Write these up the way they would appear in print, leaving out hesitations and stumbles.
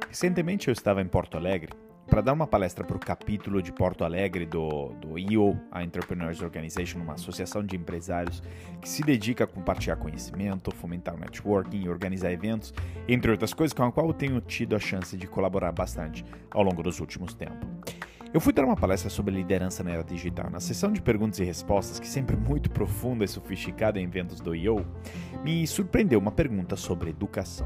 Recentemente eu estava em Porto Alegre para dar uma palestra para o capítulo de Porto Alegre do EO, a Entrepreneurs Organization, uma associação de empresários que se dedica a compartilhar conhecimento, fomentar o networking e organizar eventos, entre outras coisas, com a qual eu tenho tido a chance de colaborar bastante ao longo dos últimos tempos. Eu fui dar uma palestra sobre liderança na era digital. Na sessão de perguntas e respostas, que sempre muito profunda e sofisticada em eventos do EO, me surpreendeu uma pergunta sobre educação.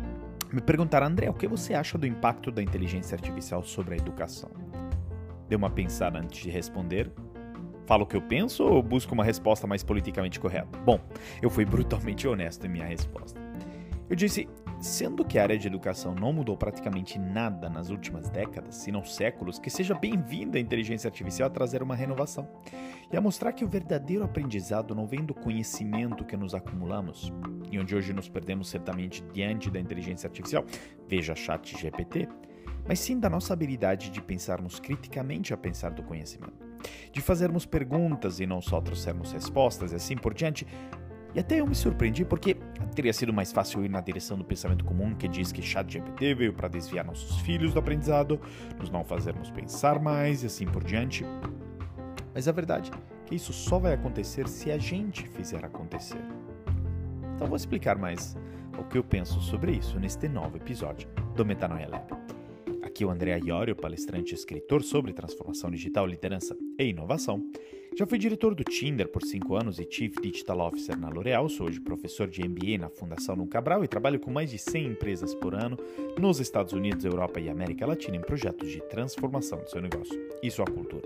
Me perguntaram, André, o que você acha do impacto da inteligência artificial sobre a educação? Dei uma pensada antes de responder. Falo o que eu penso ou busco uma resposta mais politicamente correta? Bom, eu fui brutalmente honesto em minha resposta. Eu disse, sendo que a área de educação não mudou praticamente nada nas últimas décadas, se não séculos, que seja bem-vinda a inteligência artificial a trazer uma renovação e a mostrar que o verdadeiro aprendizado não vem do conhecimento que nos acumulamos, e onde hoje nos perdemos certamente diante da inteligência artificial, veja ChatGPT, mas sim da nossa habilidade de pensarmos criticamente a pensar do conhecimento, de fazermos perguntas e não só trouxermos respostas e assim por diante. E até eu me surpreendi porque teria sido mais fácil ir na direção do pensamento comum que diz que ChatGPT veio para desviar nossos filhos do aprendizado, nos não fazermos pensar mais e assim por diante. Mas a verdade é que isso só vai acontecer se a gente fizer acontecer. Então vou explicar mais o que eu penso sobre isso neste novo episódio do Metanoia Lab. Aqui é o André Iorio, palestrante e escritor sobre transformação digital, liderança e inovação. Já fui diretor do Tinder por 5 anos e Chief Digital Officer na L'Oréal, sou hoje professor de MBA na Fundação Num Cabral e trabalho com mais de 100 empresas por ano nos Estados Unidos, Europa e América Latina em projetos de transformação do seu negócio e sua cultura.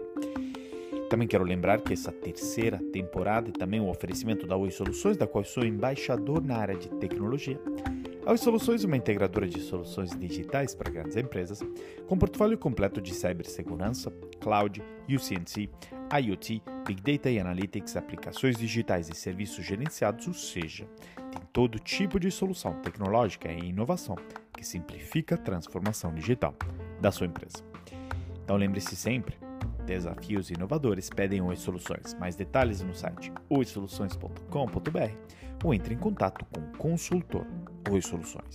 Também quero lembrar que essa terceira temporada é também um oferecimento da Oi Soluções, da qual sou embaixador na área de tecnologia. A Oi Soluções é uma integradora de soluções digitais para grandes empresas, com portfólio completo de cibersegurança, cloud, UC&C, IoT, Big Data e Analytics, aplicações digitais e serviços gerenciados, ou seja, tem todo tipo de solução tecnológica e inovação que simplifica a transformação digital da sua empresa. Então lembre-se sempre, desafios inovadores pedem Oi Soluções. Mais detalhes no site oisoluções.com.br ou entre em contato com o consultor Oi Soluções.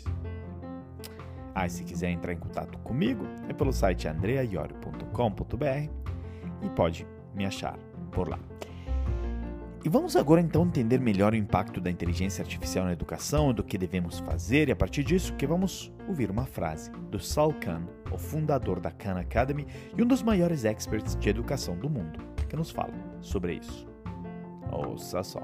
E se quiser entrar em contato comigo, é pelo site andreaiorio.com.br e pode me achar por lá. E vamos agora então entender melhor o impacto da inteligência artificial na educação, do que devemos fazer, e a partir disso que vamos ouvir uma frase do Sal Khan, o fundador da Khan Academy e um dos maiores experts de educação do mundo, que nos fala sobre isso. Ouça só.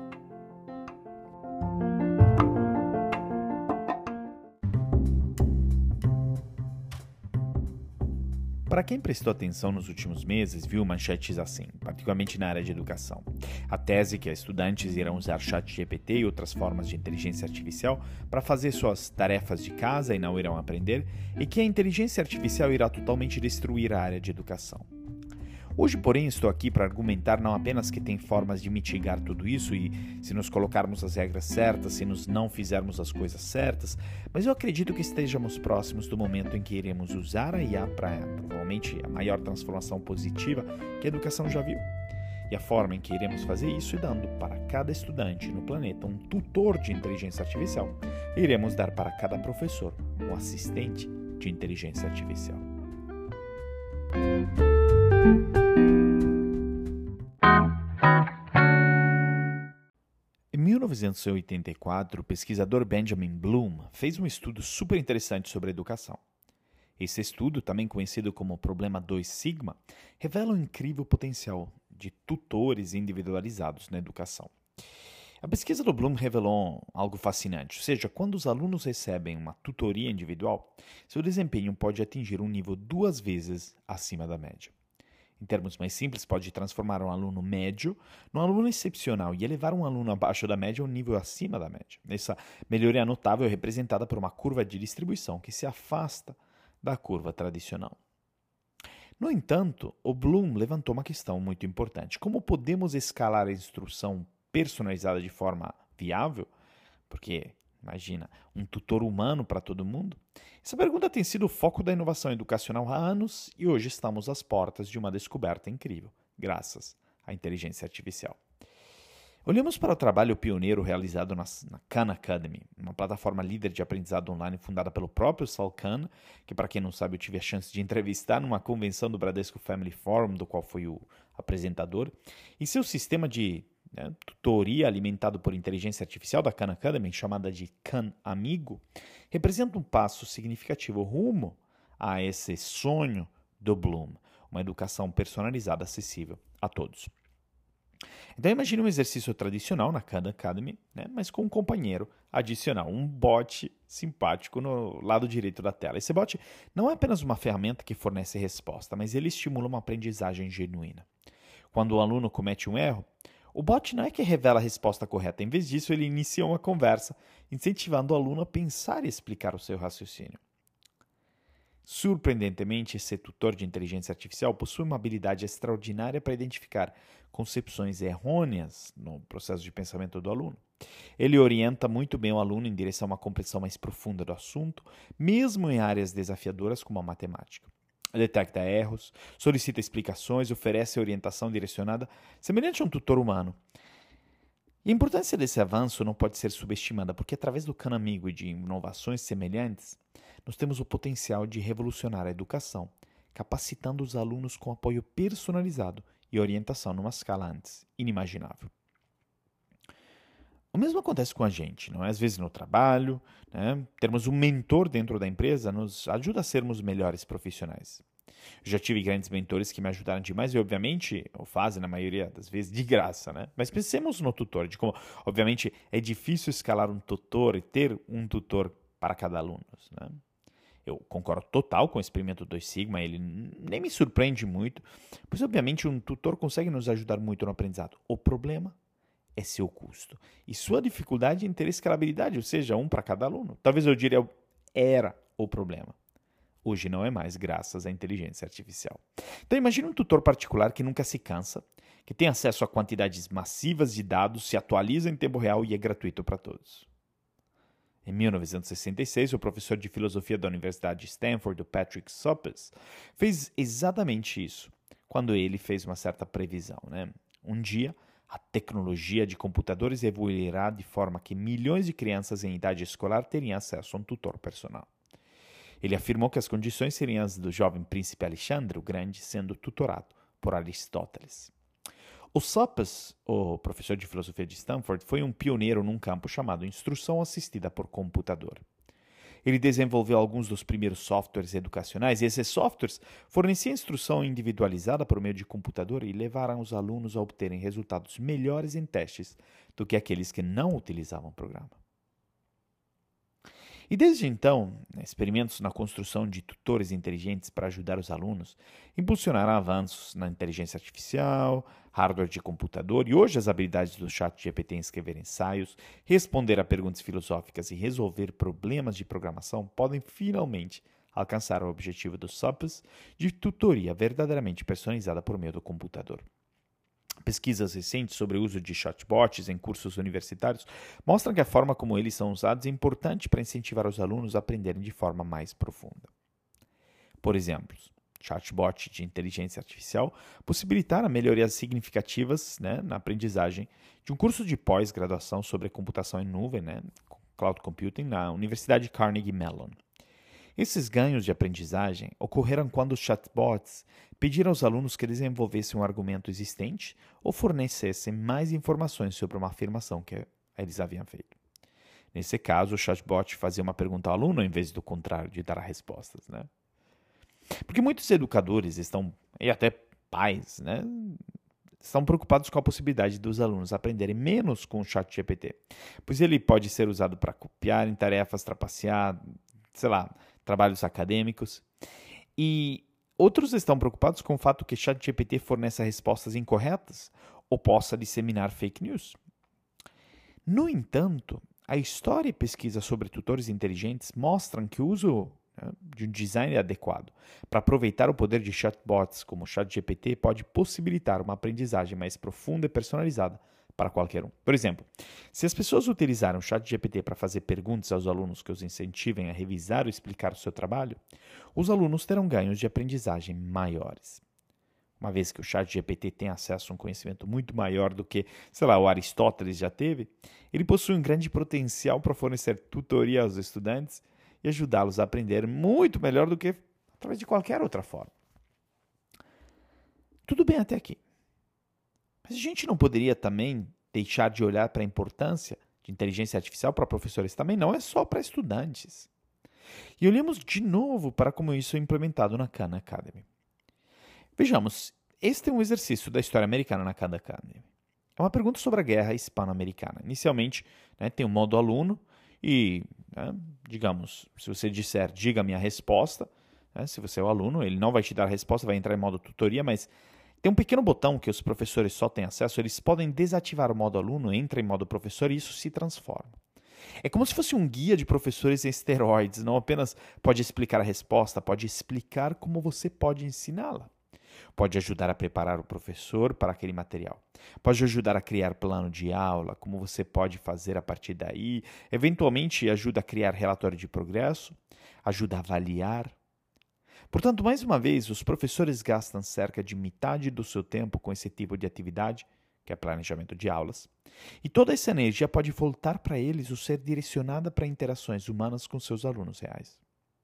Para quem prestou atenção nos últimos meses, viu manchetes assim, particularmente na área de educação. A tese que estudantes irão usar ChatGPT e outras formas de inteligência artificial para fazer suas tarefas de casa e não irão aprender, e que a inteligência artificial irá totalmente destruir a área de educação. Hoje, porém, estou aqui para argumentar não apenas que tem formas de mitigar tudo isso e se nos colocarmos as regras certas, se nos não fizermos as coisas certas, mas eu acredito que estejamos próximos do momento em que iremos usar a IA para provavelmente a maior transformação positiva que a educação já viu. E a forma em que iremos fazer isso é dando para cada estudante no planeta um tutor de inteligência artificial. E iremos dar para cada professor um assistente de inteligência artificial. Em 1984, o pesquisador Benjamin Bloom fez um estudo super interessante sobre educação. Esse estudo, também conhecido como Problema 2 Sigma, revela um incrível potencial de tutores individualizados na educação. A pesquisa do Bloom revelou algo fascinante, ou seja, quando os alunos recebem uma tutoria individual, seu desempenho pode atingir um nível 2 vezes acima da média. Em termos mais simples, pode transformar um aluno médio num aluno excepcional e elevar um aluno abaixo da média a um nível acima da média. Essa melhoria notável é representada por uma curva de distribuição que se afasta da curva tradicional. No entanto, o Bloom levantou uma questão muito importante. Como podemos escalar a instrução personalizada de forma viável? Porque, imagina, um tutor humano para todo mundo? Essa pergunta tem sido o foco da inovação educacional há anos e hoje estamos às portas de uma descoberta incrível, graças à inteligência artificial. Olhamos para o trabalho pioneiro realizado na Khan Academy, uma plataforma líder de aprendizado online fundada pelo próprio Sal Khan, que, para quem não sabe, eu tive a chance de entrevistar numa convenção do Bradesco Family Forum, do qual fui o apresentador, e seu sistema de tutoria alimentado por inteligência artificial da Khan Academy, chamada de Khan Amigo, representa um passo significativo rumo a esse sonho do Bloom, uma educação personalizada acessível a todos. Então imagine um exercício tradicional na Khan Academy, mas com um companheiro adicional, um bot simpático no lado direito da tela. Esse bot não é apenas uma ferramenta que fornece resposta, mas ele estimula uma aprendizagem genuína. Quando o aluno comete um erro, o bot não é que revela a resposta correta, em vez disso ele inicia uma conversa, incentivando o aluno a pensar e explicar o seu raciocínio. Surpreendentemente, esse tutor de inteligência artificial possui uma habilidade extraordinária para identificar concepções errôneas no processo de pensamento do aluno. Ele orienta muito bem o aluno em direção a uma compreensão mais profunda do assunto, mesmo em áreas desafiadoras como a matemática. Detecta erros, solicita explicações, oferece orientação direcionada, semelhante a um tutor humano. E a importância desse avanço não pode ser subestimada, porque através do Khan Amigo e de inovações semelhantes, nós temos o potencial de revolucionar a educação, capacitando os alunos com apoio personalizado e orientação numa escala antes inimaginável. O mesmo acontece com a gente, não é? Às vezes no trabalho, termos um mentor dentro da empresa nos ajuda a sermos melhores profissionais. Eu já tive grandes mentores que me ajudaram demais e, obviamente, o fazem na maioria das vezes de graça, né? Mas pensemos no tutor, de como, obviamente, é difícil escalar um tutor e ter um tutor para cada aluno, né? Eu concordo total com o experimento 2 Sigma, ele nem me surpreende muito, pois, obviamente, um tutor consegue nos ajudar muito no aprendizado. O problema é seu custo e sua dificuldade em ter escalabilidade, ou seja, um para cada aluno. Talvez eu diria era o problema. Hoje não é mais, graças à inteligência artificial. Então imagine um tutor particular que nunca se cansa, que tem acesso a quantidades massivas de dados, se atualiza em tempo real e é gratuito para todos. Em 1966, o professor de filosofia da Universidade de Stanford, o Patrick Soppes, fez exatamente isso, quando ele fez uma certa previsão, Um dia, a tecnologia de computadores evoluirá de forma que milhões de crianças em idade escolar teriam acesso a um tutor personal. Ele afirmou que as condições seriam as do jovem príncipe Alexandre o Grande sendo tutorado por Aristóteles. O Soppes, o professor de filosofia de Stanford, foi um pioneiro num campo chamado instrução assistida por computador. Ele desenvolveu alguns dos primeiros softwares educacionais e esses softwares forneciam instrução individualizada por meio de computador e levaram os alunos a obterem resultados melhores em testes do que aqueles que não utilizavam o programa. E desde então, experimentos na construção de tutores inteligentes para ajudar os alunos impulsionaram avanços na inteligência artificial, hardware de computador e hoje as habilidades do ChatGPT em escrever ensaios, responder a perguntas filosóficas e resolver problemas de programação podem finalmente alcançar o objetivo do Soppes de tutoria verdadeiramente personalizada por meio do computador. Pesquisas recentes sobre o uso de chatbots em cursos universitários mostram que a forma como eles são usados é importante para incentivar os alunos a aprenderem de forma mais profunda. Por exemplo, chatbots de inteligência artificial possibilitaram melhorias significativas na aprendizagem de um curso de pós-graduação sobre computação em nuvem, cloud computing, na Universidade Carnegie Mellon. Esses ganhos de aprendizagem ocorreram quando os chatbots pediram aos alunos que desenvolvessem um argumento existente ou fornecessem mais informações sobre uma afirmação que eles haviam feito. Nesse caso, o chatbot fazia uma pergunta ao aluno em vez do contrário, de dar respostas. Porque muitos educadores e até pais, estão preocupados com a possibilidade dos alunos aprenderem menos com o ChatGPT, pois ele pode ser usado para copiar em tarefas, trapacear, trabalhos acadêmicos. E outros estão preocupados com o fato que ChatGPT fornece respostas incorretas ou possa disseminar fake news. No entanto, a história e pesquisa sobre tutores inteligentes mostram que o uso de um design adequado para aproveitar o poder de chatbots como o ChatGPT pode possibilitar uma aprendizagem mais profunda e personalizada para qualquer um. Por exemplo, se as pessoas utilizarem o ChatGPT para fazer perguntas aos alunos que os incentivem a revisar ou explicar o seu trabalho, os alunos terão ganhos de aprendizagem maiores. uma vez que o ChatGPT tem acesso a um conhecimento muito maior do que, sei lá, o Aristóteles já teve, ele possui um grande potencial para fornecer tutoria aos estudantes e ajudá-los a aprender muito melhor do que através de qualquer outra forma. Tudo bem até aqui. Mas a gente não poderia também deixar de olhar para a importância de inteligência artificial para professores também, não é só para estudantes. E olhemos de novo para como isso é implementado na Khan Academy. Vejamos, este é um exercício da história americana na Khan Academy. É uma pergunta sobre a guerra hispano-americana. Inicialmente, tem um modo aluno e, digamos, se você disser, diga a minha resposta, se você é o aluno, ele não vai te dar a resposta, vai entrar em modo tutoria, mas tem um pequeno botão que os professores só têm acesso, eles podem desativar o modo aluno, entra em modo professor e isso se transforma. É como se fosse um guia de professores em esteroides, não apenas pode explicar a resposta, pode explicar como você pode ensiná-la. Pode ajudar a preparar o professor para aquele material. Pode ajudar a criar plano de aula, como você pode fazer a partir daí. Eventualmente ajuda a criar relatório de progresso, ajuda a avaliar. Portanto, mais uma vez, os professores gastam cerca de metade do seu tempo com esse tipo de atividade, que é planejamento de aulas, e toda essa energia pode voltar para eles ou ser direcionada para interações humanas com seus alunos reais.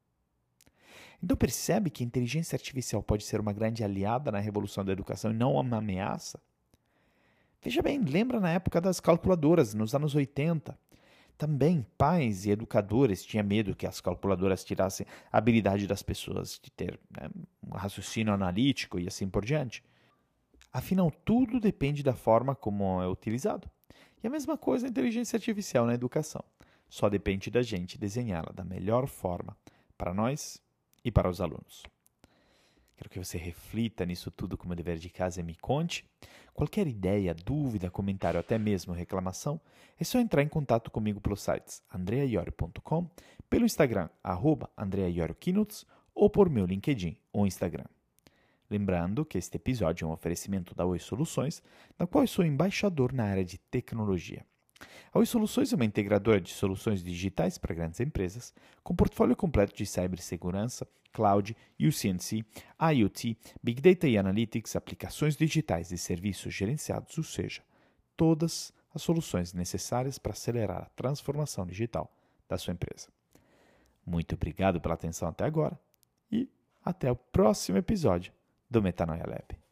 Então percebe que a inteligência artificial pode ser uma grande aliada na revolução da educação e não uma ameaça? Veja bem, lembra na época das calculadoras, nos anos 80. Também pais e educadores tinham medo que as calculadoras tirassem a habilidade das pessoas de ter um raciocínio analítico e assim por diante. Afinal, tudo depende da forma como é utilizado. E a mesma coisa a inteligência artificial na educação. Só depende da gente desenhá-la da melhor forma para nós e para os alunos. Quero que você reflita nisso tudo como dever de casa e me conte. Qualquer ideia, dúvida, comentário, até mesmo reclamação, é só entrar em contato comigo pelos sites andreaiorio.com, pelo Instagram, @andreaiorioKeynotes, ou por meu LinkedIn ou Instagram. Lembrando que este episódio é um oferecimento da Oi Soluções, na qual eu sou embaixador na área de tecnologia. A Oi Soluções é uma integradora de soluções digitais para grandes empresas, com portfólio completo de cibersegurança, cloud, UC&C, IoT, Big Data e Analytics, aplicações digitais e serviços gerenciados, ou seja, todas as soluções necessárias para acelerar a transformação digital da sua empresa. Muito obrigado pela atenção até agora e até o próximo episódio do Metanoia Lab.